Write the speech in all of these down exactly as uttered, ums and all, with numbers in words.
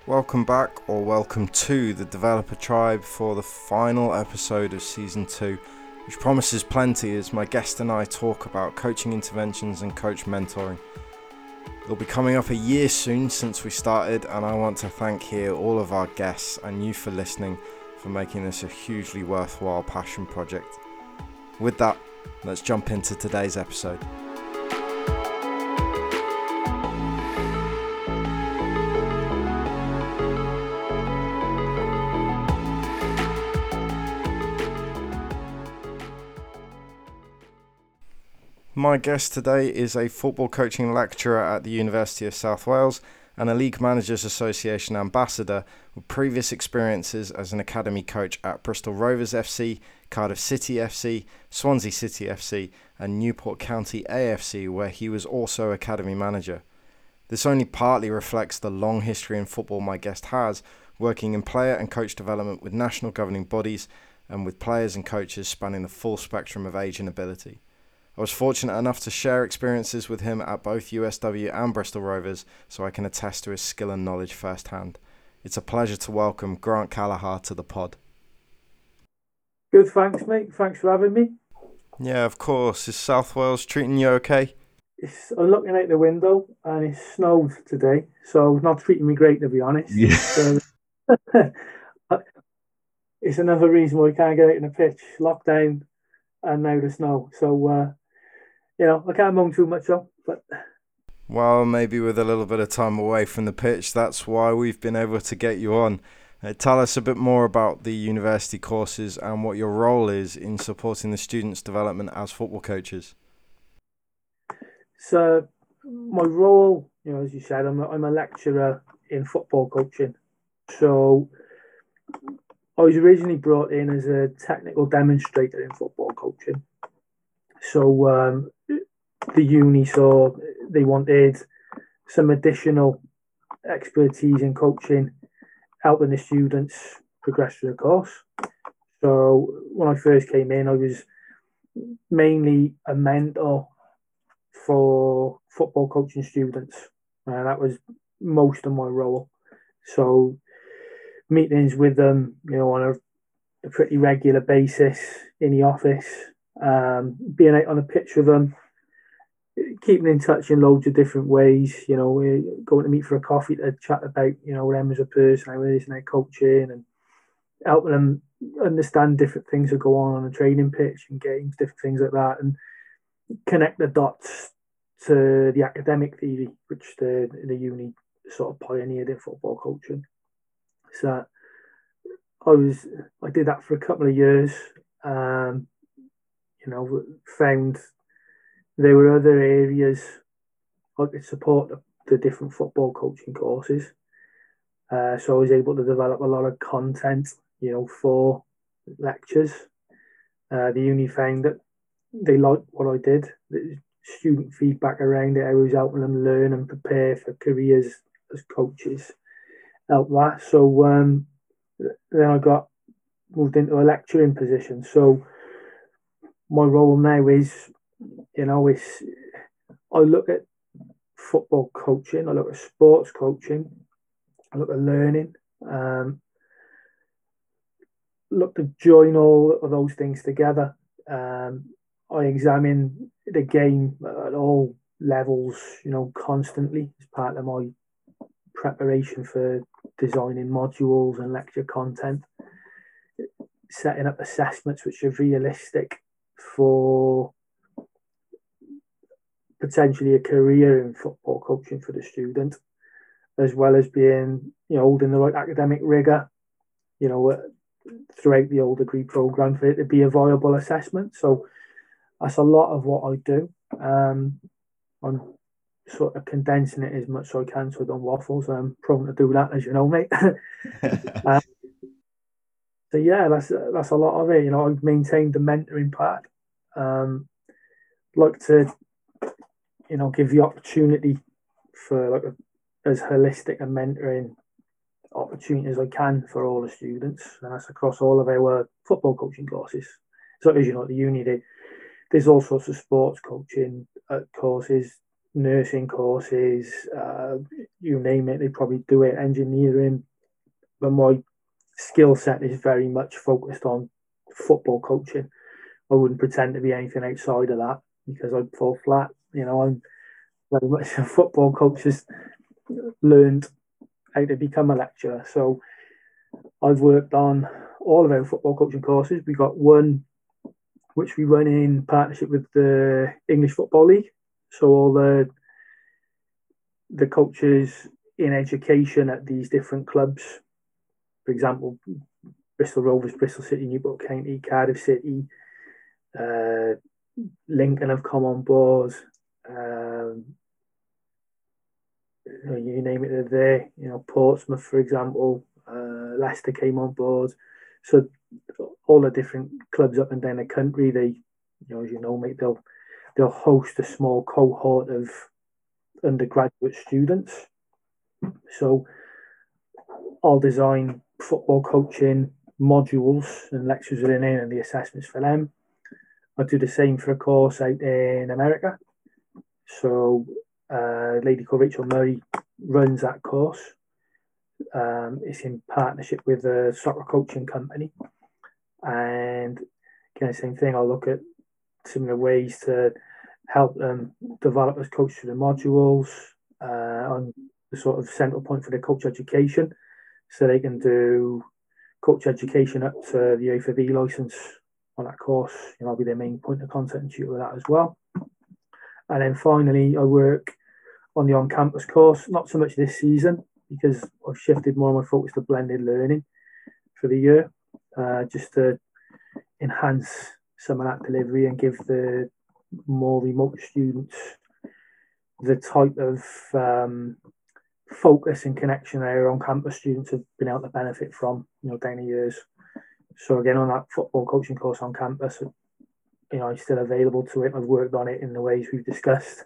Welcome back, or welcome to the Developer Tribe for the final episode of Season two, which promises plenty as my guest and I talk about coaching interventions and coach mentoring. It'll be coming up a year soon since we started, and I want to thank here all of our guests and you for listening, for making this a hugely worthwhile passion project. With that, let's jump into today's episode. My guest today is a football coaching lecturer at the University of South Wales and a League Managers Association ambassador with previous experiences as an academy coach at Bristol Rovers F C, Cardiff City F C, Swansea City F C and Newport County A F C, where he was also academy manager. This only partly reflects the long history in football my guest has, working in player and coach development with national governing bodies and with players and coaches spanning the full spectrum of age and ability. I was fortunate enough to share experiences with him at both U S W and Bristol Rovers, so I can attest to his skill and knowledge firsthand. It's a pleasure to welcome Grant Callagher to the pod. Good, thanks, mate. Thanks for having me. Yeah, of course. Is South Wales treating you okay? It's, I'm looking out the window and it snowed today, so it's not treating me great, to be honest. Yeah. So, it's another reason why we can't get out in the pitch. Lockdown and now the snow. So, uh, you know, I can't moan too much on, but... Well, maybe with a little bit of time away from the pitch, that's why we've been able to get you on. Uh, tell us a bit more about the university courses and what your role is in supporting the students' development as football coaches. So, my role, you know, as you said, I'm a, I'm a lecturer in football coaching. So, I was originally brought in as a technical demonstrator in football coaching. So, um, the uni saw they wanted some additional expertise in coaching, helping the students progress through the course. So when I first came in, I was mainly a mentor for football coaching students. And that was most of my role. So meetings with them, you know, on a, a pretty regular basis in the office, um, being out on the pitch with them, keeping in touch in loads of different ways, you know, going to meet for a coffee to chat about, you know, them as a person, how it is, and their coaching, and helping them understand different things that go on on a training pitch and games, different things like that, and connect the dots to the academic theory, which the, the uni sort of pioneered in football coaching. So I was, I did that for a couple of years, um, you know, found there were other areas I could support the, the different football coaching courses. Uh, so I was able to develop a lot of content, you know, for lectures. Uh, the uni found that they liked what I did. The student feedback around it, I was helping them learn and prepare for careers as coaches, helped that. So um, then I got moved into a lecturing position. So my role now is, you know, it's, I look at football coaching, I look at sports coaching, I look at learning, um, look to join all of those things together. Um, I examine the game at all levels, you know, constantly as part of my preparation for designing modules and lecture content, setting up assessments which are realistic for potentially a career in football coaching for the student, as well as being, you know, holding the right academic rigour, you know, throughout the whole degree programme for it to be a viable assessment. So that's a lot of what I do. Um, I'm sort of condensing it as much as I can so I don't waffle, so I'm prone to do that, as you know, mate. um, so yeah, that's that's a lot of it. You know, I've maintained the mentoring part. Um, like to, you know, give the opportunity for like a, as holistic a mentoring opportunity as I can for all the students, and that's across all of our football coaching courses. So as you know, at the uni, they, there's all sorts of sports coaching uh, courses, nursing courses, uh, you name it, they probably do it, engineering. But my skill set is very much focused on football coaching. I wouldn't pretend to be anything outside of that because I'd fall flat. You know, I'm very much a football coach, just learned how to become a lecturer. So I've worked on all of our football coaching courses. We got one which we run in partnership with the English Football League. So all the the coaches in education at these different clubs, for example, Bristol Rovers, Bristol City, Newport County, Cardiff City, uh, Lincoln have come on board. Um, you, know, you name it, they're there. You know, Portsmouth, for example, uh, Leicester came on board. So all the different clubs up and down the country, they, you know, as you know, mate, they'll they'll host a small cohort of undergraduate students. So I'll design football coaching modules and lectures within it and the assessments for them. I do the same for a course out in America. So uh, a lady called Rachel Murray runs that course. Um, it's in partnership with a soccer coaching company. And again, same thing, I'll look at similar ways to help them develop as coaches through the modules uh, on the sort of central point for their coach education. So they can do coach education up to the A F B license on that course. You know, I'll be their main point of contact and tutor with that as well. And then finally, I work on the on-campus course, not so much this season because I've shifted more of my focus to blended learning for the year, uh, just to enhance some of that delivery and give the more remote students the type of um, focus and connection our on-campus students have been able to benefit from, you know, down the years. So again, on that football coaching course on campus, you know, I'm still available to it. I've worked on it in the ways we've discussed.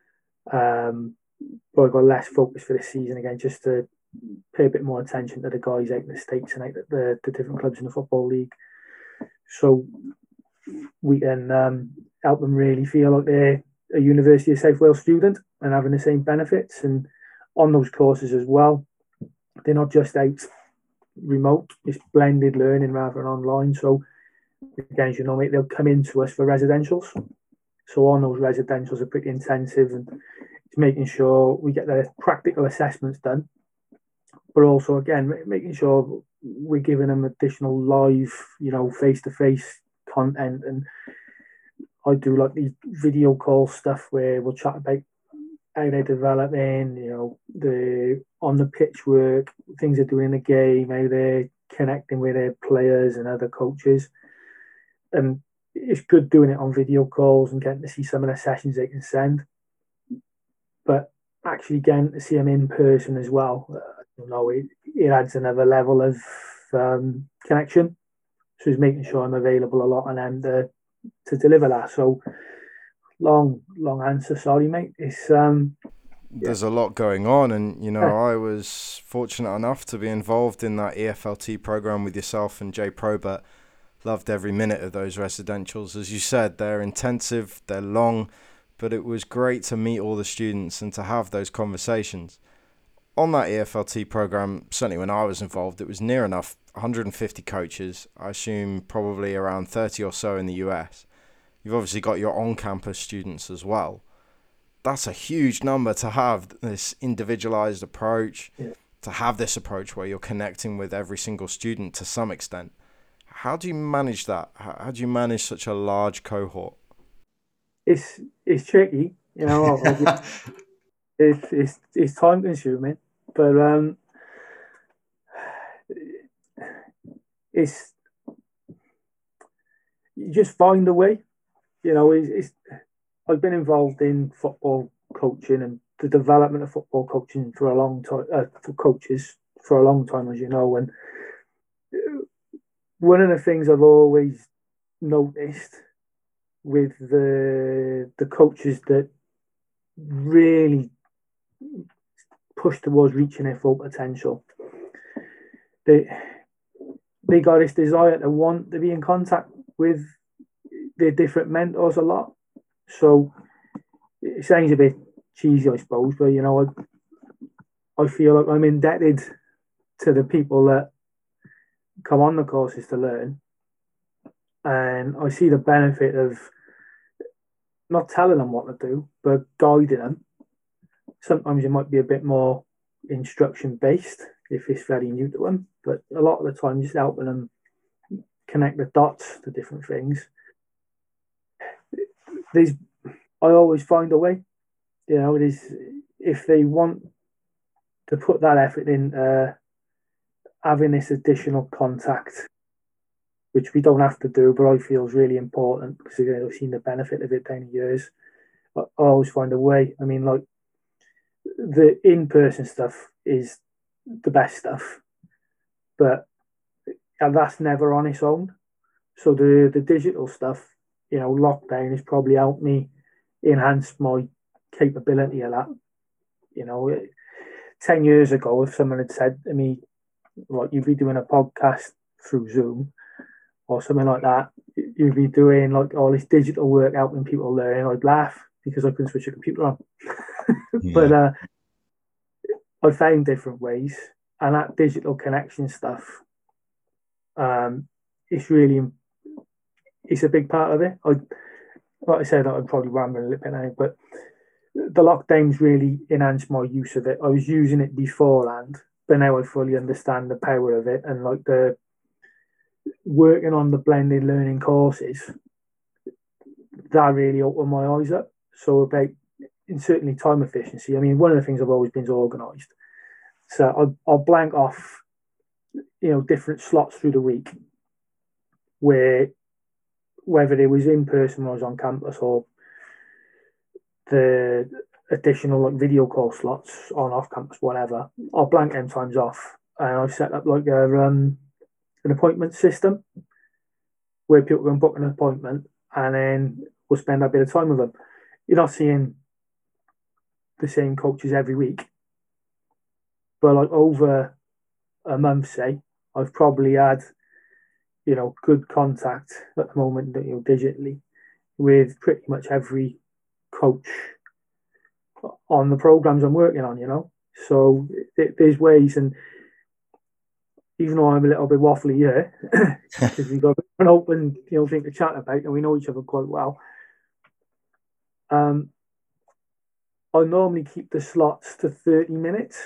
Um, but I've got less focus for this season again, just to pay a bit more attention to the guys out in the States and out at the, the different clubs in the Football League. So we can um, help them really feel like they're a University of South Wales student and having the same benefits. And on those courses as well, they're not just out remote, it's blended learning rather than online. So again, as you know, mate, they'll come into us for residentials. So on those residentials are pretty intensive, and it's making sure we get the practical assessments done, but also again making sure we're giving them additional live, you know, face-to-face content. And I do like these video call stuff where we'll chat about how they're developing, you know, the on the pitch work, things they're doing in the game, how they're connecting with their players and other coaches. And it's good doing it on video calls and getting to see some of the sessions they can send. But actually getting to see them in person as well, uh, I don't know, it, it adds another level of um, connection. So it's making sure I'm available a lot on them to, to deliver that. So long, long answer. Sorry, mate. It's um, There's yeah. a lot going on, and you know, I was fortunate enough to be involved in that E F L T program with yourself and Jay Probert. Loved every minute of those residentials. As you said, they're intensive, they're long, but it was great to meet all the students and to have those conversations. On that E F L T program, certainly when I was involved, it was near enough one hundred fifty coaches. I assume probably around thirty or so in the U S. You've obviously got your on-campus students as well. That's a huge number to have this individualized approach, yeah. to have this approach where you're connecting with every single student to some extent. How do you manage that? How do you manage such a large cohort? It's it's tricky, you know. it's it's it's time consuming, but um, it's you just find a way. You know, it's, it's I've been involved in football coaching and the development of football coaching for a long time, uh, for coaches for a long time, as you know. And one of the things I've always noticed with the the coaches that really push towards reaching their full potential, they they got this desire to want to be in contact with their different mentors a lot. So it sounds a bit cheesy, I suppose, but you know, I feel like I'm indebted to the people that come on the courses to learn, and I see the benefit of not telling them what to do, but guiding them. Sometimes it might be a bit more instruction based if it's very new to them, but a lot of the time just helping them connect the dots to different things. There's, I always find a way. You know, it is if they want to put that effort in, uh, having this additional contact, which we don't have to do, but I feel is really important because again, I've seen the benefit of it down the years. I, I always find a way. I mean, like the in-person stuff is the best stuff, but that's never on its own. So the the digital stuff, you know, lockdown has probably helped me enhance my capability of that. You know, ten years ago, if someone had said to me, "Like you'd be doing a podcast through Zoom or something like that, you'd be doing like all this digital work helping people learn," I'd laugh because I couldn't switch a computer on. Yeah. But uh, I found different ways, and that digital connection stuff, um, it's really it's a big part of it. I, like I said, I'm probably rambling a little bit now, but the lockdowns really enhanced my use of it. I was using it beforehand, but now I fully understand the power of it, and like the working on the blended learning courses, that really opened my eyes up. So about, and certainly time efficiency. I mean, one of the things I've always been is organised. So I'll, I'll blank off, you know, different slots through the week where whether it was in person when I was on campus or the additional like video call slots on off campus, whatever, I'll blank them times off, and I've set up like a um, an appointment system where people can book an appointment and then we'll spend a bit of time with them. You're not seeing the same coaches every week, but like over a month, say, I've probably had, you know, good contact at the moment, you know, digitally with pretty much every coach on the programs I'm working on, you know. So it, there's ways, and even though I'm a little bit waffly here, because we've got an open, you know, thing to chat about, and we know each other quite well. Um, I normally keep the slots to thirty minutes,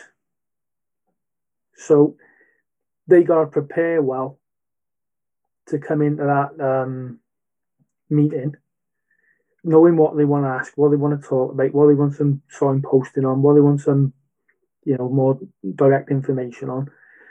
so they gotta prepare well to come into that um, meeting, knowing what they want to ask, what they want to talk about, what they want some signposting on, what they want some, you know, more direct information on.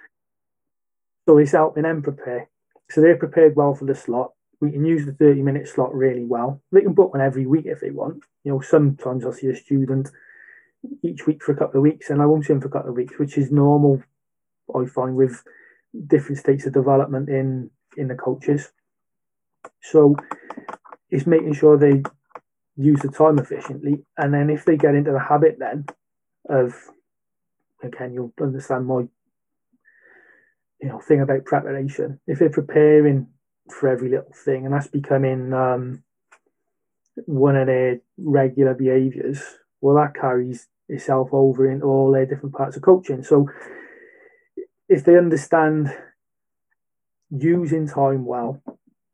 So it's helping them prepare. So they're prepared well for the slot. We can use the thirty minute slot really well. They can book one every week if they want. You know, sometimes I'll see a student each week for a couple of weeks, and I won't see them for a couple of weeks, which is normal, I find, with different states of development in, in the coaches. So it's making sure they use the time efficiently. And then if they get into the habit then of, again, you'll understand my, you know, thing about preparation. If they're preparing for every little thing, and that's becoming um, one of their regular behaviours, well, that carries itself over in all their different parts of coaching. So if they understand using time well,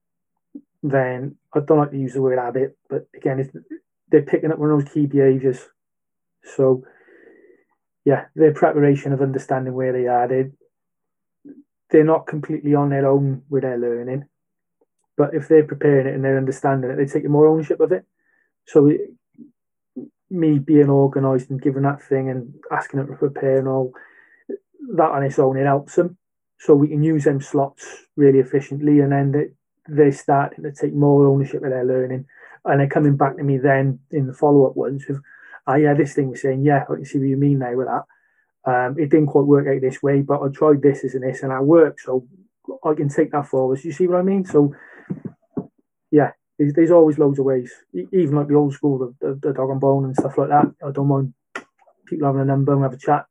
then I don't like to use the word habit, but again, if they're picking up one of those key behaviours. So yeah, their preparation of understanding where they are, they they're not completely on their own with their learning, but if they're preparing it and they're understanding it, they take more ownership of it. So it, me being organised and giving that thing and asking them to prepare and all that on its own, it helps them. So we can use them slots really efficiently, and then they, they're starting to take more ownership of their learning, and they're coming back to me then in the follow-up ones with, oh yeah, this thing was saying, yeah, I can see what you mean now with that. Um, it didn't quite work out this way, but I tried this, this, and this, and that worked. So I can take that forward. You see what I mean? So, yeah, there's, there's always loads of ways. Even like the old school, the, the, the dog and bone and stuff like that. I don't mind people having a number and have a chat.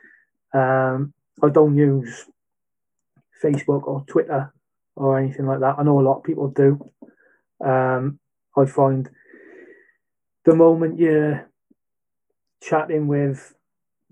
Um, I don't use Facebook or Twitter or anything like that. I know a lot of people do. Um, I find the moment you're chatting with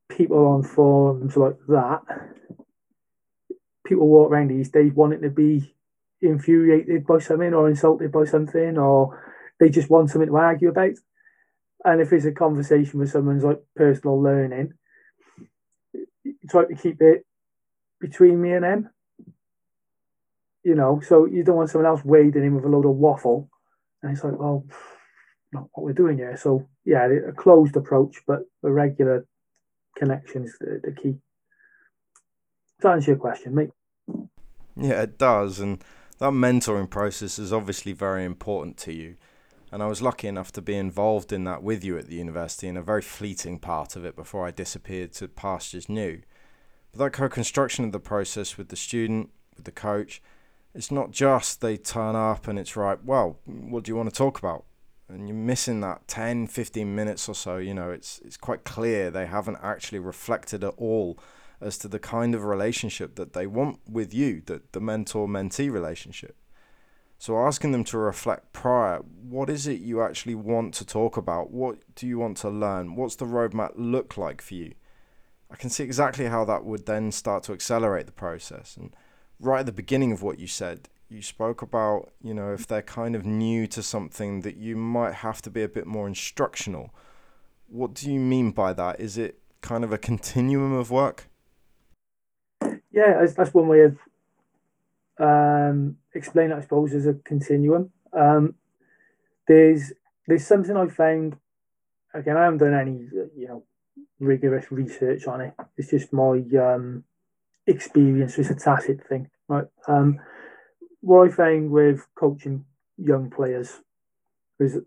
people on forums like that, people walk around these days wanting to be infuriated by something or insulted by something, or they just want something to argue about. And if it's a conversation with someone's like personal learning, you try to keep it between me and them. You know, so you don't want someone else wading in with a load of waffle. And it's like, well, not what we're doing here. So yeah, a closed approach, but a regular connection is the, the key. To answer your question, mate. Yeah, it does. And that mentoring process is obviously very important to you. And I was lucky enough to be involved in that with you at the university in a very fleeting part of it before I disappeared to pastures new. But that co-construction of the process with the student, with the coach, it's not just they turn up and it's right, well, what do you want to talk about? And you're missing that ten, fifteen minutes or so. You know, it's it's quite clear they haven't actually reflected at all as to the kind of relationship that they want with you, the, the mentor-mentee relationship. So asking them to reflect prior, what is it you actually want to talk about? What do you want to learn? What's the roadmap look like for you? I can see exactly how that would then start to accelerate the process. And right at the beginning of what you said, you spoke about, you know, if they're kind of new to something that you might have to be a bit more instructional. What do you mean by that? Is it kind of a continuum of work? Yeah, that's, that's one way of um, explaining it, I suppose, as a continuum. Um, there's there's something I found. Again, I haven't done any, you know, rigorous research on it. It's just my um, experience. It's a tacit thing, right? Um, what I found with coaching young players is,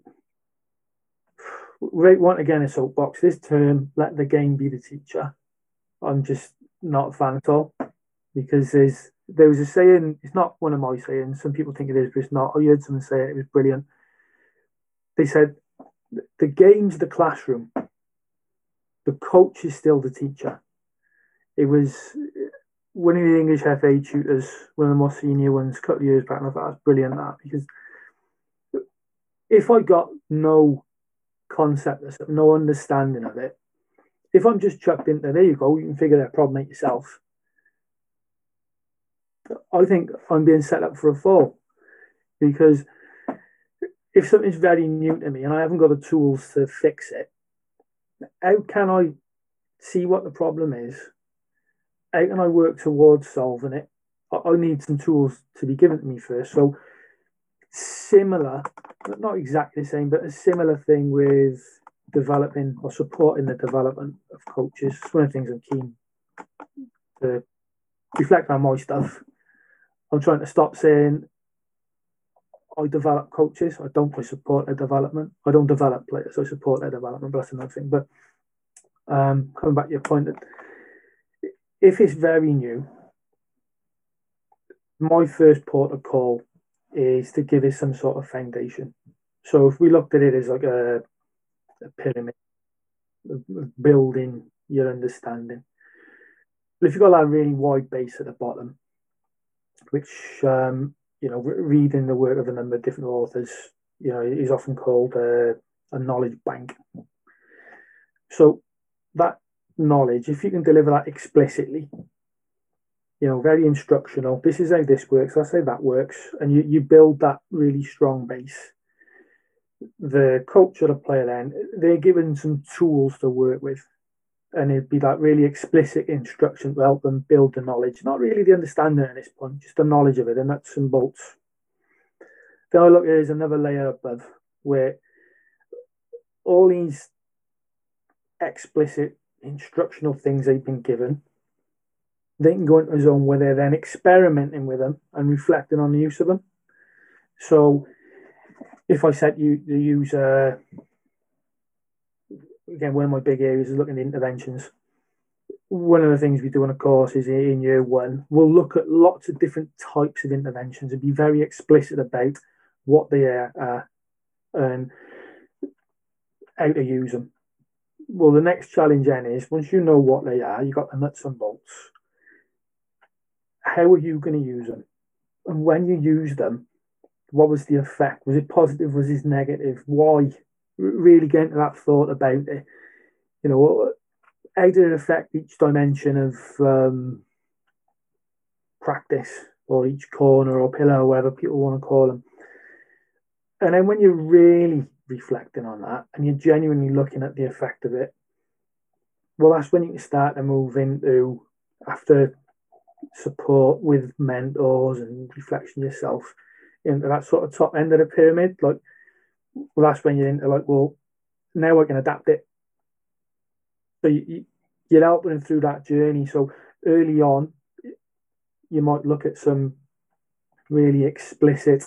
right, once again, a soapbox. This term, let the game be the teacher. I'm just not a fan at all, because there's there was a saying. It's not one of my sayings. Some people think it is, but it's not. I heard someone say it. It was brilliant. They said, "The game's the classroom. The coach is still the teacher." It was one of the English F A tutors, one of the more senior ones, a couple of years back, and I thought that's brilliant. That, because if I got no concept of it, no understanding of it, if I'm just chucked into, there you go, you can figure that problem out yourself, I think I'm being set up for a fall. Because if something's very new to me and I haven't got the tools to fix it, how can I see what the problem is? How can I work towards solving it? I need some tools to be given to me first. So similar, not exactly the same, but a similar thing with developing or supporting the development of coaches. It's one of the things I'm keen to reflect on my stuff. I'm trying to stop saying I develop coaches. I don't. I support their development. I don't develop players. I support their development. But that's another thing. But um, coming back to your point, that if it's very new, my first port of call is to give it some sort of foundation. So if we looked at it as like a, a pyramid, building your understanding. But if you've got that really wide base at the bottom, which um, you know, reading the work of a number of different authors, you know, is often called a, a knowledge bank. So that knowledge, if you can deliver that explicitly, you know, very instructional, this is how this works, let's say that works, and you, you build that really strong base. The coach or the player then, they're given some tools to work with, and it'd be that really explicit instruction to help them build the knowledge, not really the understanding at this point, just the knowledge of it, and nuts and bolts. Then I look at it as another layer above, where all these explicit instructional things they've been given, they can go into a zone where they're then experimenting with them and reflecting on the use of them. So if I said you to use, uh, again, one of my big areas is looking at interventions. One of the things we do on a course is in year one, we'll look at lots of different types of interventions and be very explicit about what they are uh, and how to use them. Well, the next challenge then is, once you know what they are, you've got the nuts and bolts, how are you going to use them? And when you use them, what was the effect? Was it positive? Was it negative? Why? Really get into that thought about it. You know, how did it affect each dimension of um, practice, or each corner or pillar, or whatever people want to call them? And then when you're really reflecting on that and you're genuinely looking at the effect of it, well, that's when you can start to move into, after support with mentors and reflection yourself, into that sort of top end of the pyramid. Like, well, that's when you're into like, well, now I can adapt it. So you, you're helping them through that journey. So early on, you might look at some really explicit,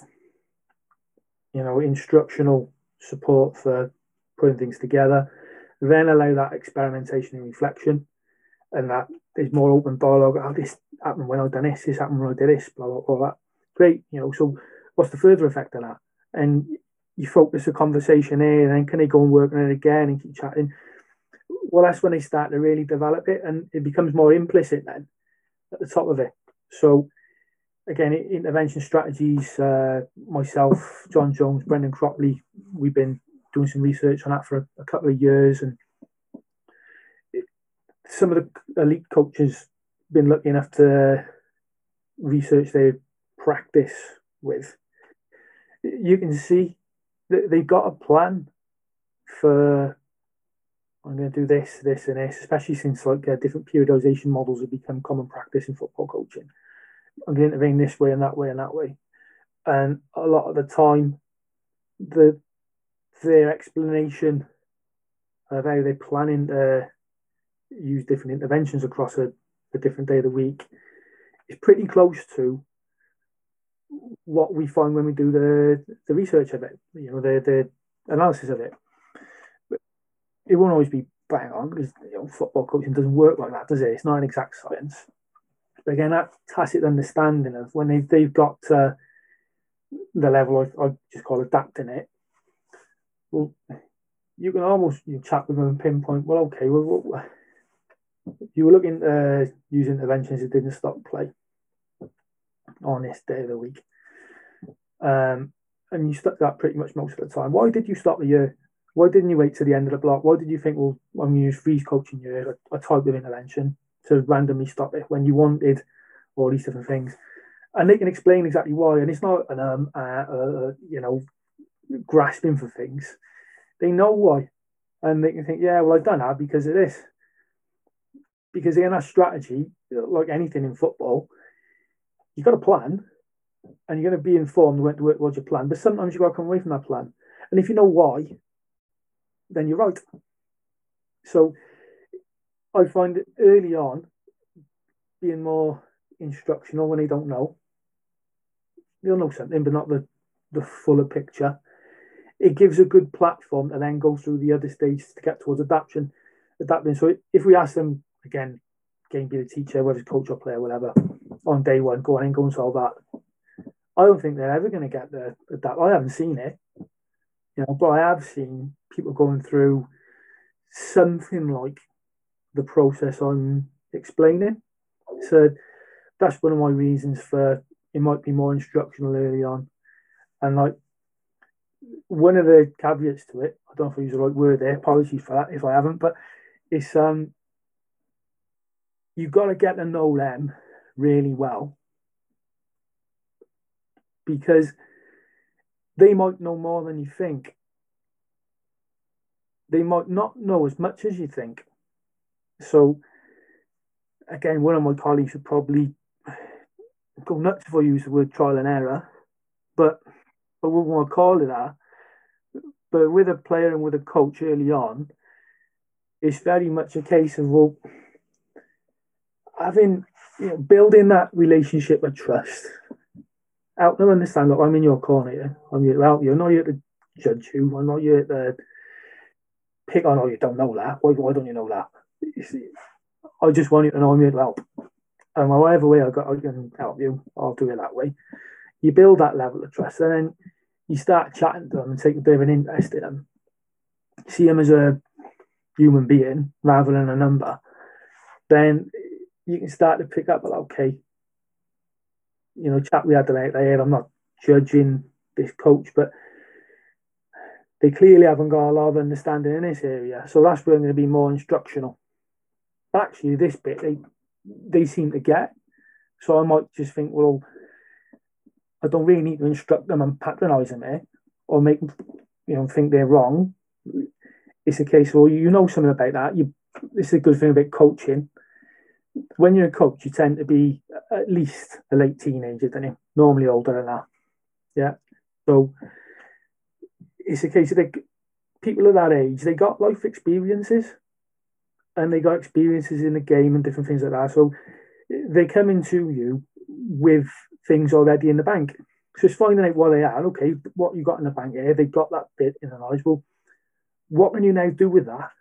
you know, instructional support for putting things together, then allow that experimentation and reflection, and that there's more open dialogue. Oh, this happened when I done this, this happened when I did this, blah, blah, blah, that. Great, you know, so what's the further effect of that? And you focus the conversation there, and then can they go and work on it again and keep chatting? Well, that's when they start to really develop it, and it becomes more implicit then at the top of it. So again, intervention strategies, uh, myself, John Jones, Brendan Cropley, we've been doing some research on that for a, a couple of years, and it, some of the elite coaches been lucky enough to research their practice with. You can see that they've got a plan for, I'm going to do this, this, and this, especially since like uh, different periodization models have become common practice in football coaching. I'm going to intervene this way and that way and that way. And a lot of the time, the their explanation of how they're planning to use different interventions across a, a different day of the week is pretty close to what we find when we do the, the research of it, you know, the, the analysis of it. But it won't always be bang on, because, you know, football coaching doesn't work like that, does it? It's not an exact science. But again, that tacit understanding of when they, they've got uh, the level I, I just call adapting it, well, you can almost you chat with them and pinpoint, well, okay, well, what, you were looking to uh, use interventions that didn't stop play on this day of the week. Um, and you stuck that pretty much most of the time. Why did you stop a year? Why didn't you wait to the end of the block? Why did you think, well, I'm going to use freeze coaching year, a, a type of intervention, to randomly stop it when you wanted all these different things? And they can explain exactly why. And it's not an, um, uh, uh, you know, grasping for things. They know why. And they can think, yeah, well, I've done that because of this. Because in that strategy, like anything in football, you've got a plan and you're going to be informed when to work towards your plan. But sometimes you've got to come away from that plan. And if you know why, then you're right. So I find it early on being more instructional when they don't know. They'll know something, but not the, the fuller picture. It gives a good platform to then go through the other stages to get towards adaptation. Adapting. So if we ask them, again, again, be the teacher, whether it's coach or player, whatever, on day one, go on and go and solve that. I don't think they're ever going to get the adapt. I haven't seen it, you know, but I have seen people going through something like the process I'm explaining. So that's one of my reasons for it might be more instructional early on. And like one of the caveats to it, I don't know if I use the right word there, apologies for that if I haven't, but it's um you've got to get to know them really well, because they might know more than you think. They might not know as much as you think. So again, one of my colleagues would probably go nuts if I use the word trial and error, but I wouldn't want to call it that. But with a player and with a coach early on, it's very much a case of, well, having, you know, building that relationship of trust. Help them understand, look, I'm in your corner here. I'm here to help you. I'm not here to judge you. I'm not here to pick on, oh, you don't know that. Why, why don't you know that? I just want you to know I'm here to help. And whatever way I, got, I can help you, I'll do it that way. You build that level of trust, and then you start chatting to them and take a bit of an interest in them. See them as a human being rather than a number. Then you can start to pick up, okay, you know, chat we had about there. I'm not judging this coach, but they clearly haven't got a lot of understanding in this area. So that's where I'm going to be more instructional. actually this bit they they seem to get. So I might just think, well, I don't really need to instruct them and patronise them, eh? Or make them, you know, think they're wrong. It's a case of, well, you know something about that. You, this is a good thing about coaching. When you're a coach, you tend to be at least a late teenager, don't you? Normally older than that. Yeah. So it's a case of they, people of that age, they got life experiences and they got experiences in the game and different things like that. So they come into you with things already in the bank. So it's finding out what they are. Okay, what you got in the bank here, they got that bit in the knowledge. Well, what can you now do with that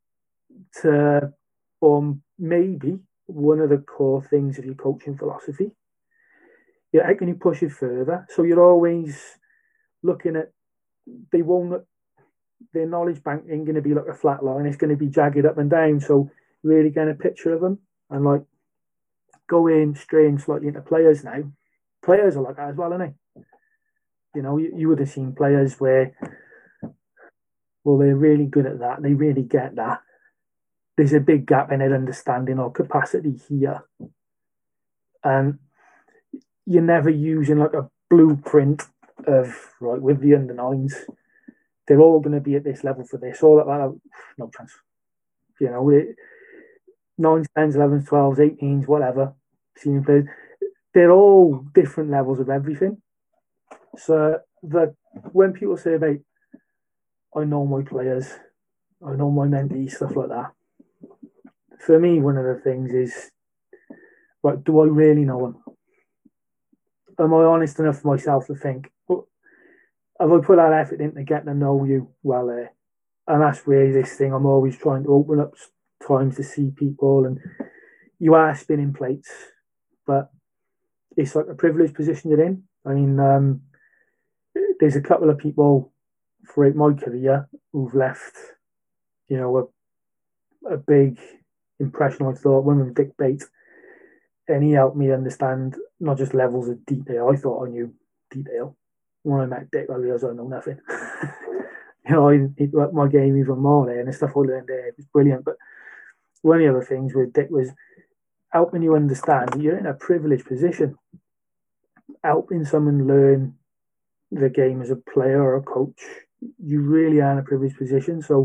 to form maybe one of the core things of your coaching philosophy? Yeah, how can you push it further? So you're always looking at, they won't, their knowledge bank ain't going to be like a flat line. It's going to be jagged up and down. So really getting a picture of them and like going straying slightly into players now. Players are like that as well, aren't they? You know, you, you would have seen players where, well, they're really good at that. They really get that. There's a big gap in their understanding or capacity here. And you're never using like a blueprint of, right, with the under nines, they're all going to be at this level for this, all that, that no chance. You know, it, nines, tens, elevens, twelves, eighteens, whatever, senior players, they're all different levels of everything. So that when people say about, I know my players, I know my mentees, stuff like that, for me, one of the things is, right, do I really know them? Am I honest enough for myself to think, well, have I put that effort in to get to know you well there? Uh, and that's where this thing, I'm always trying to open up times to see people, and you are spinning plates, but it's like a privileged position you're in. I mean, um, there's a couple of people throughout my career who've left, you know, a, a big impression, I thought. One of them, Dick Bates, and he helped me understand not just levels of detail. I thought I knew detail. When I met Dick, I realised I know nothing. You know, I, he worked my game even more there, and the stuff I learned there was brilliant. But one of the other things with Dick was helping you understand that you're in a privileged position, helping someone learn the game as a player or a coach. You really are in a privileged position. So,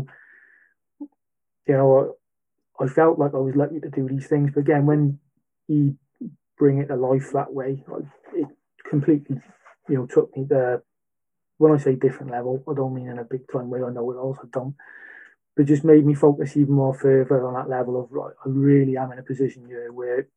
you know, I felt like I was lucky to do these things. But again, when you bring it to life that way, it completely, you know, took me to, when I say different level, I don't mean in a big time way. I know it also don't. But just made me focus even more further on that level of, right, I really am in a position here where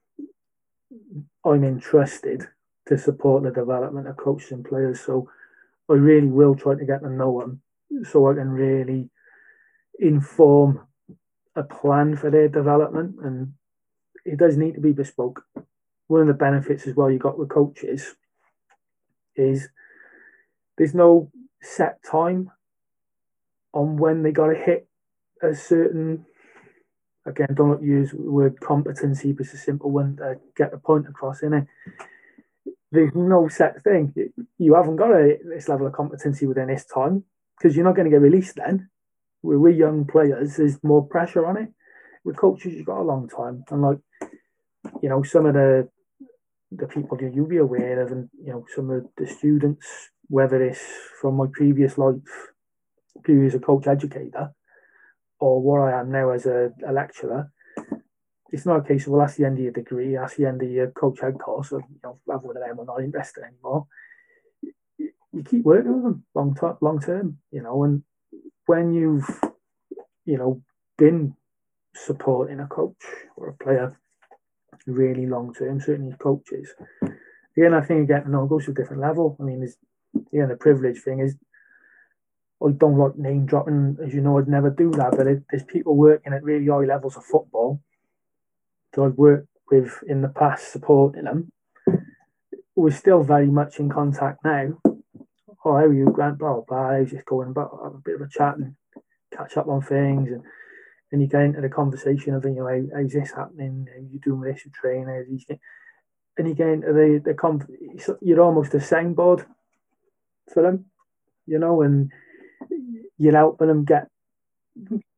I'm entrusted to support the development of coaches and players. So I really will try to get to know them so I can really inform a plan for their development. And it does need to be bespoke. One of the benefits as well you got with coaches is there's no set time on when they got to hit a certain, again, don't use the word competency, but it's a simple one to get the point across, in it. There's no set thing. You haven't got a, this level of competency within this time because you're not going to get released then. With we young players, there's more pressure on it. With coaches, you've got a long time. And like, you know, some of the the people that you'll be aware of, and, you know, some of the students, whether it's from my previous life, previous a coach educator, or what I am now as a, a lecturer, it's not a case of, well, that's the end of your degree, that's the end of your coach head course, or, you know, rather than them, we're not interested anymore. You, you keep working with them long, ter- long term, you know, and when you've, you know, been supporting a coach or a player really long term, certainly coaches, again, I think again, no, it goes to a different level. I mean, there's, again, the privilege thing is, I don't like name dropping, as you know, I'd never do that, but it, there's people working at really high levels of football that I've worked with in the past supporting them. We're still very much in contact now. Oh, how are you, Grant? Blah, blah, blah. How's this going? But have a bit of a chat and catch up on things. And, and you get into the conversation of, you know, how, how's this happening? How you doing with this? You train? How's these things? And you get into the, the conf- you're almost a soundboard for them, you know, and you're helping them get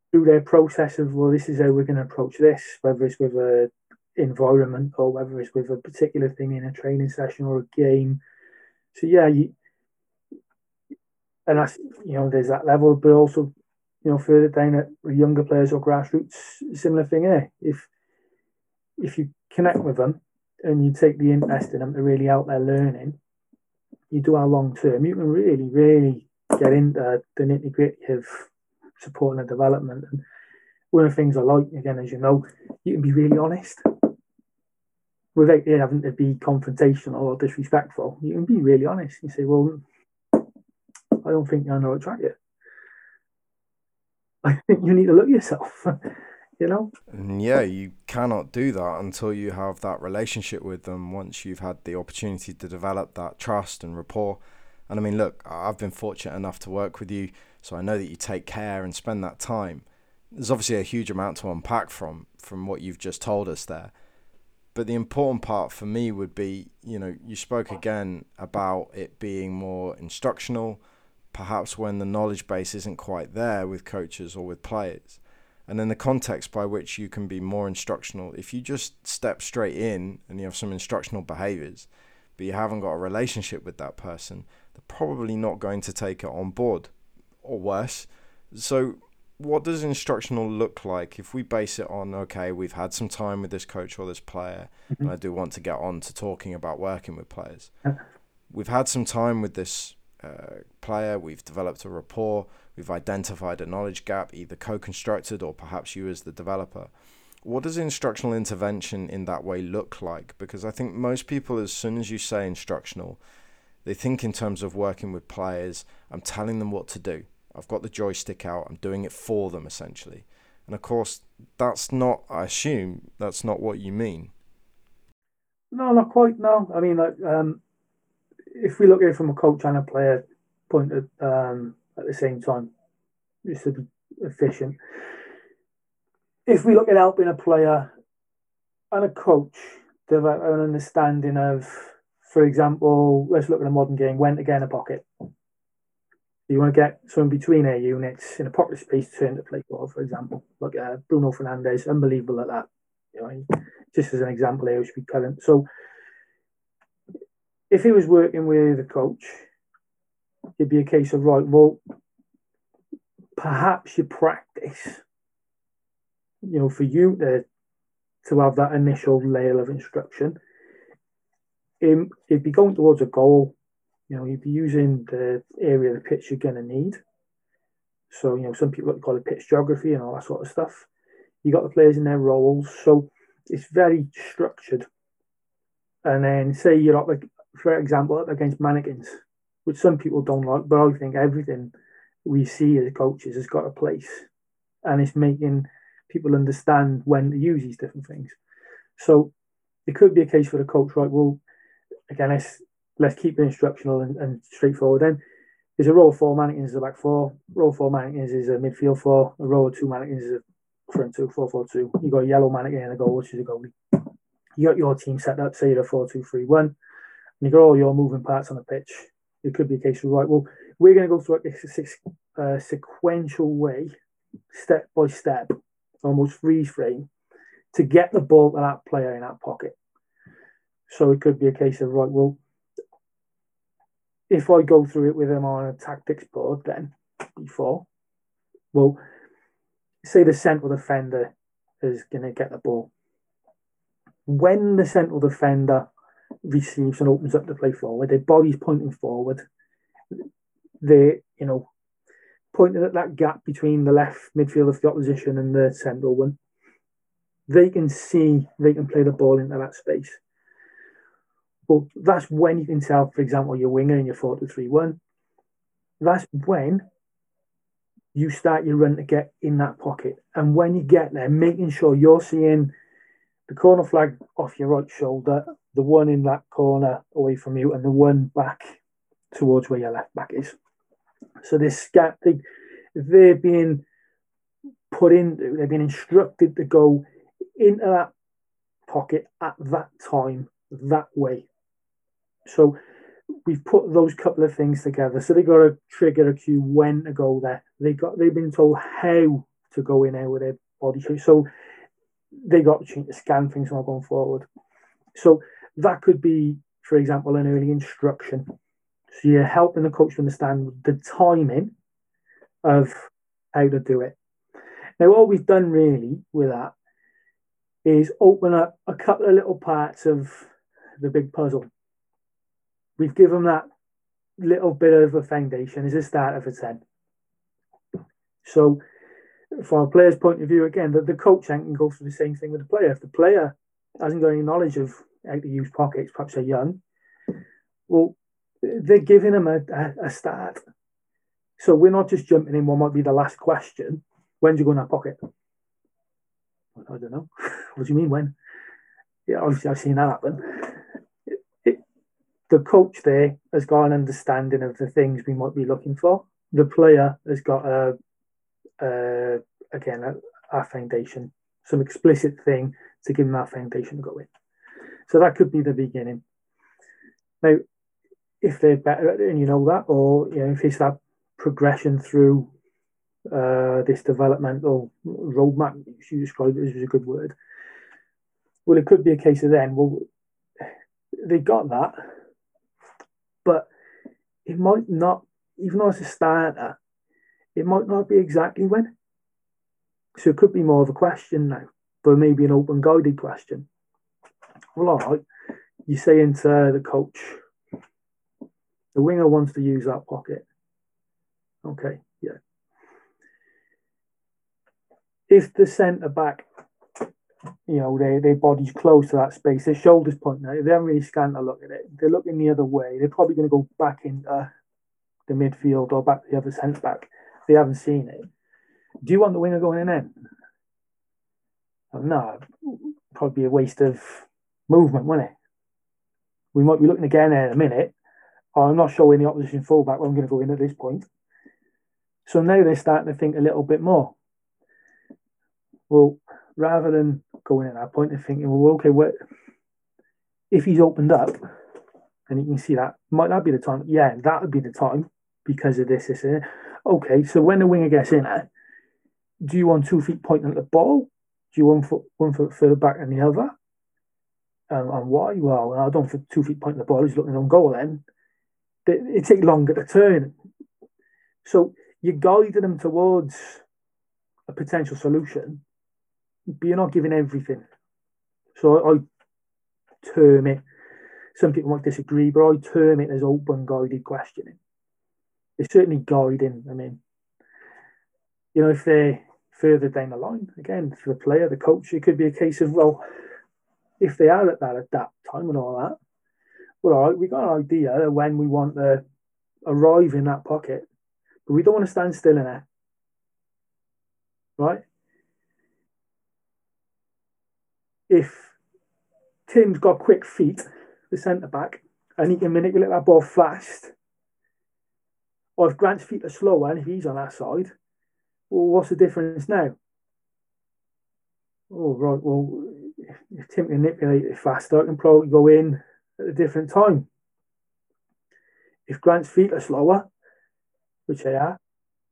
through their process of, well, this is how we're going to approach this, whether it's with a environment or whether it's with a particular thing in a training session or a game. So yeah, you, and that's, you know, there's that level, but also, you know, further down at younger players or grassroots, similar thing here. If if you connect with them and you take the interest in them to really out there learning, you do our long term, you can really, really get into the nitty gritty of supporting the development. And one of the things I like, again, as you know, you can be really honest without having to be confrontational or disrespectful. You can be really honest. You say, well, I don't think you're on the right track yet. I think you need to look at yourself, you know? And yeah, you cannot do that until you have that relationship with them, once you've had the opportunity to develop that trust and rapport. And I mean, look, I've been fortunate enough to work with you, so I know that you take care and spend that time. There's obviously a huge amount to unpack from, from what you've just told us there. But the important part for me would be, you know, you spoke again about it being more instructional, perhaps when the knowledge base isn't quite there with coaches or with players. And then the context by which you can be more instructional. If you just step straight in and you have some instructional behaviors, but you haven't got a relationship with that person, they're probably not going to take it on board, or worse. So what does instructional look like if we base it on, okay, we've had some time with this coach or this player, mm-hmm. and I do want to get on to talking about working with players. We've had some time with this uh, player, we've developed a rapport, we've identified a knowledge gap, either co-constructed or perhaps you as the developer. What does instructional intervention in that way look like? Because I think most people, as soon as you say instructional, they think in terms of working with players, I'm telling them what to do. I've got the joystick out, I'm doing it for them, essentially. And of course, that's not, I assume, that's not what you mean. No, not quite, no. I mean, like, um, if we look at it from a coach and a player point of, um, at the same time, just to be efficient, if we look at helping a player and a coach develop an understanding of, for example, let's look at a modern game, when to get in a pocket. You want to get someone between air units in a pocket space to turn to play ball, for example. Like uh, Bruno Fernandes, unbelievable at that. You know, just as an example here, which we current. So if he was working with a coach, it'd be a case of, right, well, perhaps you practice, you know, for you to, to have that initial layer of instruction. Um, it'd be going towards a goal. You know, you'd be using the area of the pitch you're going to need. So, you know, some people call it pitch geography and all that sort of stuff. You got the players in their roles. So it's very structured. And then say you're up, like, for example, up against mannequins, which some people don't like, but I think everything we see as coaches has got a place. And it's making people understand when to use these different things. So it could be a case for the coach, right, well, again, let's, let's keep it instructional and, and straightforward. Then there's a row of four mannequins is a back four, row of four mannequins is a midfield four, a row of two mannequins is a front two, four, four, two. You got a yellow mannequin in a goal, which is a goalie. You got your team set up, say you're a four, two, three, one, and you got all your moving parts on the pitch. It could be a case of, right, well, we're going to go through a uh, sequential way, step by step, almost freeze frame, to get the ball to that player in that pocket. So it could be a case of, right, well, if I go through it with him on a tactics board, then before, well, say the central defender is going to get the ball. When the central defender receives and opens up to play forward, their body's pointing forward. They, you know, pointing at that gap between the left midfield of the opposition and the central one. They can see, they can play the ball into that space. But that's when you can tell, for example, your winger in your four two three one. That's when you start your run to get in that pocket. And when you get there, making sure you're seeing the corner flag off your right shoulder, the one in that corner away from you, and the one back towards where your left back is. So this gap, they, they're being put into, they're being instructed to go into that pocket at that time, that way. So we've put those couple of things together. So they got to trigger a cue when to go there. They got they've been told how to go in there with their body shape. So they got to scan things while going forward. So that could be, for example, an early instruction. So you're helping the coach to understand the timing of how to do it. Now, all we've done really with that is open up a couple of little parts of the big puzzle. We've given that little bit of a foundation as a starter for ten. So from a player's point of view, again, the, the coach can go through the same thing with the player. If the player hasn't got any knowledge of how to use pockets, perhaps they're young, well, they're giving them a, a, a start. So we're not just jumping in what might be the last question. When do you go in that pocket? I don't know. What do you mean when? Yeah, obviously I've seen that happen. It, it, the coach there has got an understanding of the things we might be looking for. The player has got a, a again a, a foundation, some explicit thing to give them that foundation to go in. So that could be the beginning. Now, if they're better at it and you know that, or you know, if it's that progression through uh, this developmental roadmap, you described it as a good word. Well, it could be a case of then, well, they got that, but it might not, even though it's a starter, it might not be exactly when. So it could be more of a question now, but maybe an open guided question. Well, all right, you're saying to the coach, the winger wants to use that pocket. Okay, yeah. If the centre back, you know, their their body's close to that space, their shoulders pointing out, they haven't really scanned to look at it. They're looking the other way. They're probably going to go back into the midfield or back to the other centre back. They haven't seen it. Do you want the winger going in then? Well, no, probably a waste of movement, wouldn't it? We might be looking again in a minute. Oh, I'm not showing the opposition fullback where I'm going to go in at this point. So now they're starting to think a little bit more. Well, rather than going at that point and thinking, well, okay, what if he's opened up and you can see that, might that be the time? Yeah, that would be the time because of this, this, and okay, so when the winger gets in there, do you want two feet pointing at the ball? Do you want foot, one foot further back than the other? Um, and why? Well, I don't think two feet pointing at the ball. He's looking on goal then. It, it takes longer to turn. So you're guiding them towards a potential solution, but you're not giving everything. So I, I term it, some people might disagree, but I term it as open guided questioning. It's certainly guiding. I mean, you know, if they're further down the line, again, for the player, the coach, it could be a case of, well, if they are at that at that time and all that, well, all right, we got an idea of when we want to arrive in that pocket, but we don't want to stand still in it, right? If Tim's got quick feet, the centre back, and he can manipulate that ball fast, or if Grant's feet are slower and if he's on that side, well, what's the difference now? Oh, right, well, if Tim can manipulate it faster, I can probably go in at a different time. If Grant's feet are slower, which they are,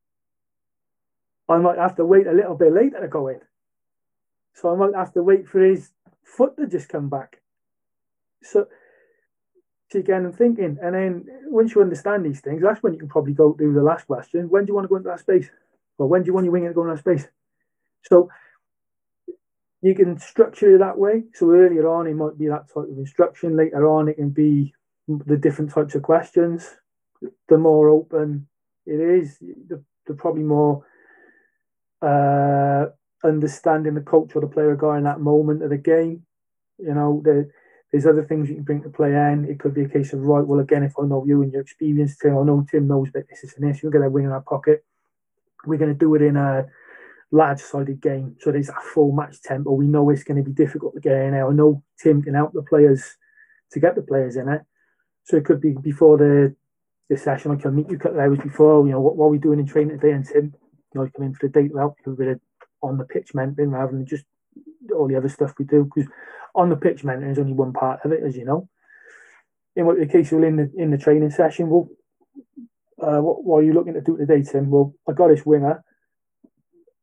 I might have to wait a little bit later to go in. So I might have to wait for his foot to just come back. So, so again, I'm thinking, and then once you understand these things, that's when you can probably go do the last question. When do you want to go into that space? Or when do you want your winger to go in that space? So you can structure it that way. So earlier on, it might be that type of instruction. Later on, it can be the different types of questions. The more open it is, the, the probably more uh, understanding the coach or the player guy in that moment of the game. You know, the, there's other things you can bring to play in. It could be a case of, right, well, again, if I know you and your experience, Tim, I know Tim knows that this is an issue. We're going to win in our pocket. We're going to do it in a large-sided game. So there's a full match tempo. We know it's going to be difficult to get in there. I know Tim can help the players to get the players in it. So it could be before the, the session. I can meet you a couple of hours before, you know, what, what are we doing in training today? And Tim, you know, I come in for the day to help you with it on the pitch mentoring rather than just all the other stuff we do. Because on the pitch mentoring is only one part of it, as you know. In what the case you're in the in the training session, well, uh, what, what are you looking to do today, Tim? Well, I got this winger.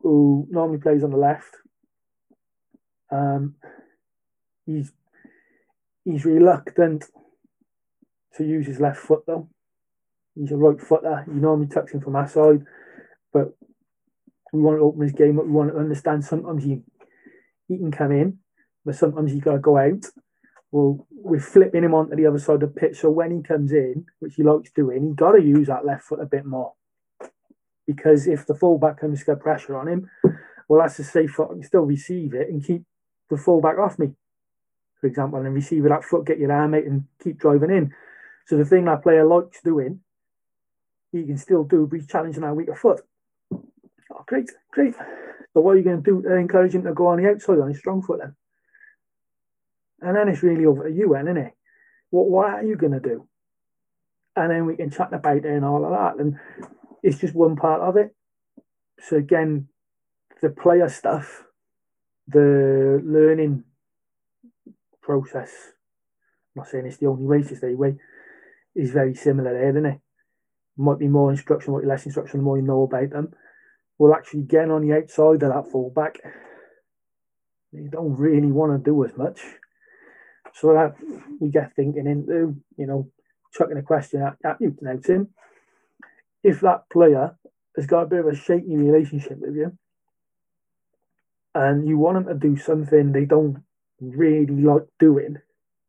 who normally plays on the left. Um, he's he's reluctant to use his left foot though. He's a right footer. He normally tucks in from our side, but we want to open his game up. We want to understand sometimes he he can come in, but sometimes he got to go out. Well, we're flipping him onto the other side of the pitch, so when he comes in, which he likes doing, he got to use that left foot a bit more. Because if the fullback comes to get pressure on him, well, that's a safe foot. I can still receive it and keep the fullback off me, for example, and receive with that foot, get your arm out and keep driving in. So the thing that player likes doing, he can still do, but he's challenging our weaker foot. Oh, great, great. So what are you going to do to encourage him to go on the outside on his strong foot then? And then it's really over to you then, isn't it? What, what are you going to do? And then we can chat about it and all of that. And it's just one part of it. So again, the player stuff, the learning process, I'm not saying it's the only way, it's just a way, is very similar there, isn't it? Might be more instruction, might be less instruction, the more you know about them. Well, actually, getting on the outside of that fullback, you don't really want to do as much. So that we get thinking into, you know, chucking a question at, at you now, Tim. If that player has got a bit of a shaky relationship with you and you want them to do something they don't really like doing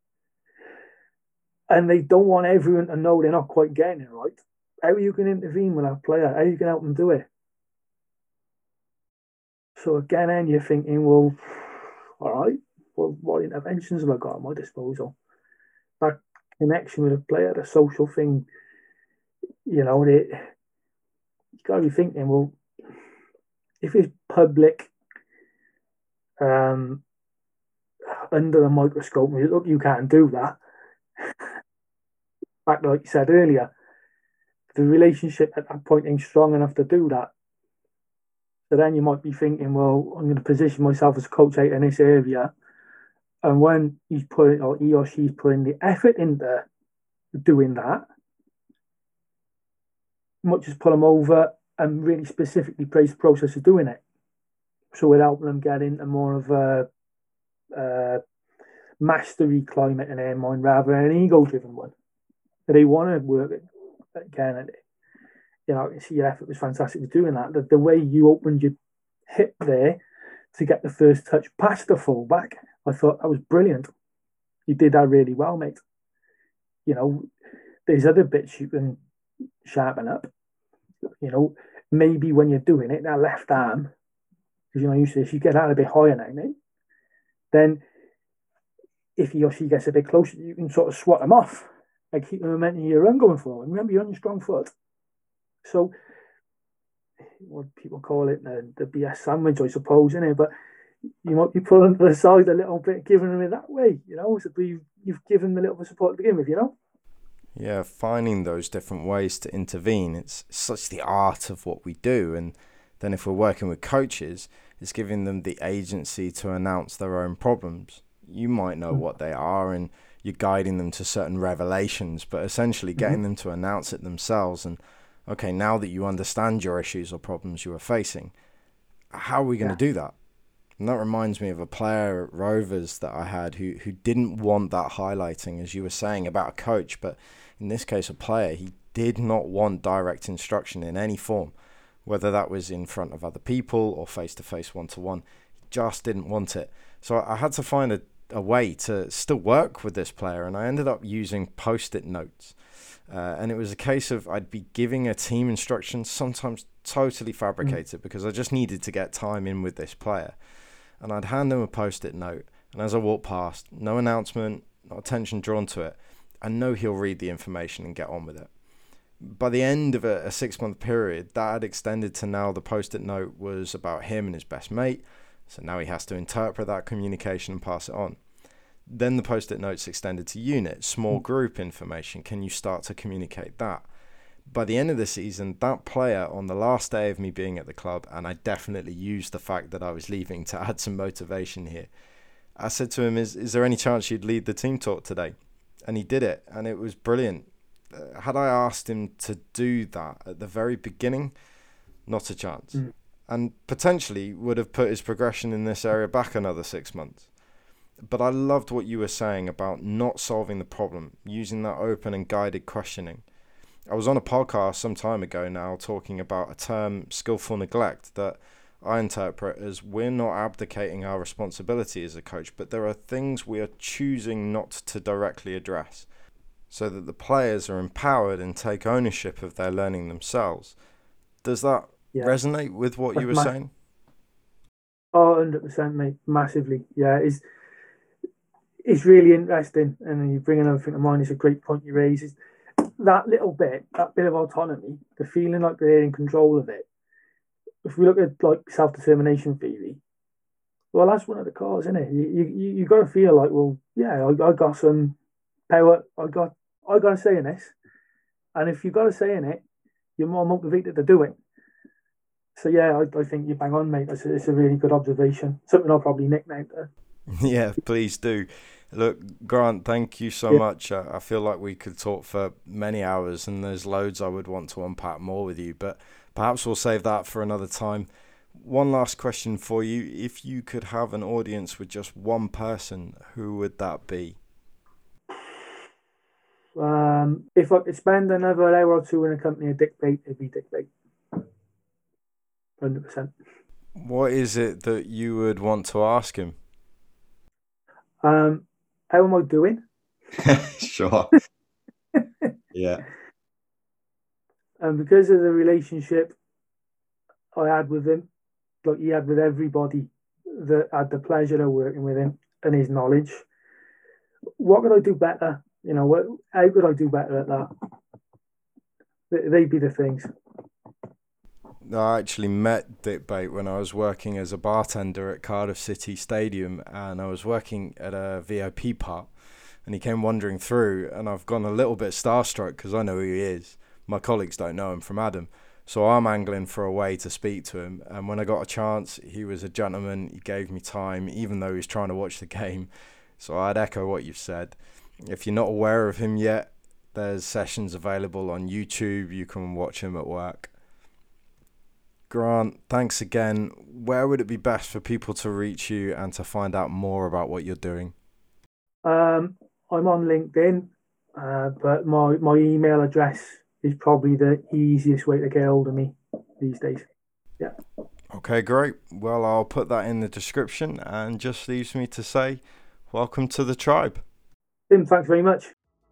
and they don't want everyone to know they're not quite getting it right, how are you going to intervene with that player? How are you going to help them do it? So again, then you're thinking, well, all right, well, what interventions have I got at my disposal? That connection with a player, the social thing, you know, it, you got to be thinking, well, if it's public, um, under the microscope, look, you can't do that. Back like you said earlier, the relationship at that point ain't strong enough to do that. So then you might be thinking, well, I'm going to position myself as a coach out in this area. And when he's putting, or he or she's putting the effort into doing that, you might just pull them over and really specifically praise the process of doing it. So we're helping them get into more of a, a mastery climate in their mind rather than an ego-driven one. They want to work it again. You know, I can see your effort was fantastic with doing that. The, the way you opened your hip there to get the first touch past the fullback, I thought that was brilliant. You did that really well, mate. You know, there's other bits you can sharpen up. You know, maybe when you're doing it, that left arm, because you know, you say if you get out a bit higher now, mate, then if he or she gets a bit closer, you can sort of swat them off and keep the momentum of your run going forward. Remember, you're on your strong foot. So, what people call it, the, the B S sandwich, I suppose, isn't it? But you might be pulling to the side a little bit, giving them it that way, you know? So you've, you've given them a little bit of support to begin with, you know? Yeah, finding those different ways to intervene. It's such the art of what we do. And then if we're working with coaches, it's giving them the agency to announce their own problems. You might know mm-hmm. what they are and you're guiding them to certain revelations, but essentially getting mm-hmm. them to announce it themselves. And okay, now that you understand your issues or problems you are facing, how are we going to yeah. do that? And that reminds me of a player at Rovers that I had who, who didn't want that highlighting, as you were saying, about a coach, but in this case, a player. He did not want direct instruction in any form, whether that was in front of other people or face-to-face one-to-one. He just didn't want it. So I had to find a, a way to still work with this player, and I ended up using Post-it notes. Uh, and it was a case of I'd be giving a team instructions, sometimes totally fabricated, mm. because I just needed to get time in with this player. And I'd hand them a Post-it note, and as I walked past, no announcement, no attention drawn to it, I know he'll read the information and get on with it. By the end of a, a six-month period, that had extended to now the Post-it note was about him and his best mate, so now he has to interpret that communication and pass it on. Then the Post-it notes extended to unit, small group information. Can you start to communicate that? By the end of the season, that player on the last day of me being at the club, and I definitely used the fact that I was leaving to add some motivation here, I said to him, is, is there any chance you'd lead the team talk today? And he did it, and it was brilliant. Uh, had I asked him to do that at the very beginning, not a chance. Mm. and potentially would have put his progression in this area back another six months. But I loved what you were saying about not solving the problem, using that open and guided questioning. I was on a podcast some time ago now talking about a term, skillful neglect, that I interpret as we're not abdicating our responsibility as a coach, but there are things we are choosing not to directly address, so that the players are empowered and take ownership of their learning themselves. Does that yeah. resonate with what That's you were ma- saying? Oh, one hundred percent, mate. Massively. Yeah, it's, it's really interesting. And you bring another thing to mind. It's a great point you raise. Is that little bit, that bit of autonomy, the feeling like they're in control of it. If we look at like self-determination theory, well, that's one of the cores, isn't it? You you you got to feel like, well, yeah, I, I got some power. I got I got a say in this, and if you got a say in it, you're more motivated to do it. So yeah, I, I think you bang on, mate. It's a, it's a really good observation. Something I'll probably nickname there. Yeah, please do. Look, Grant, thank you so yeah. much. I, I feel like we could talk for many hours, and there's loads I would want to unpack more with you, but perhaps we'll save that for another time. One last question for you. If you could have an audience with just one person, who would that be? Um, if I could spend another hour or two in a company of Dick Bate, it'd be Dick Bate. one hundred percent. What is it that you would want to ask him? Um, how am I doing? Sure. Yeah. And because of the relationship I had with him, like he had with everybody that had the pleasure of working with him, and his knowledge, what could I do better? You know, what, how could I do better at that? They'd be the things. I actually met Dick Bate when I was working as a bartender at Cardiff City Stadium, and I was working at a V I P part, and he came wandering through, and I've gone a little bit starstruck because I know who he is. My colleagues don't know him from Adam, so I'm angling for a way to speak to him, and when I got a chance, he was a gentleman. He gave me time, even though he was trying to watch the game. So I'd echo what you've said. If you're not aware of him yet, there's sessions available on YouTube. You can watch him at work. Grant, thanks again. Where would it be best for people to reach you and to find out more about what you're doing? Um, I'm on LinkedIn, uh, but my, my email address is probably the easiest way to get hold of me these days. Yeah. Okay, great. Well, I'll put that in the description, and just leaves me to say, welcome to the tribe. Tim, thanks very much.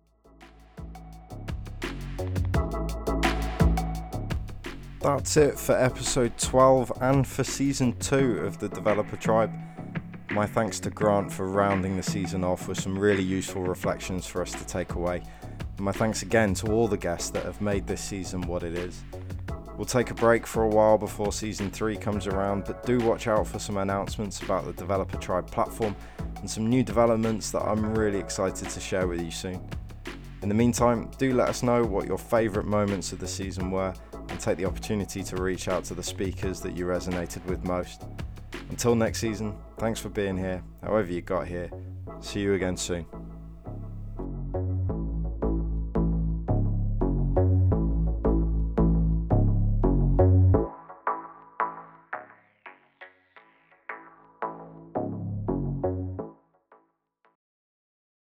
That's it for episode twelve and for season two of the Developer Tribe. My thanks to Grant for rounding the season off with some really useful reflections for us to take away. And my thanks again to all the guests that have made this season what it is. We'll take a break for a while before season three comes around, but do watch out for some announcements about the Developer Tribe platform and some new developments that I'm really excited to share with you soon. In the meantime, do let us know what your favourite moments of the season were, and take the opportunity to reach out to the speakers that you resonated with most. Until next season, thanks for being here, however you got here. See you again soon.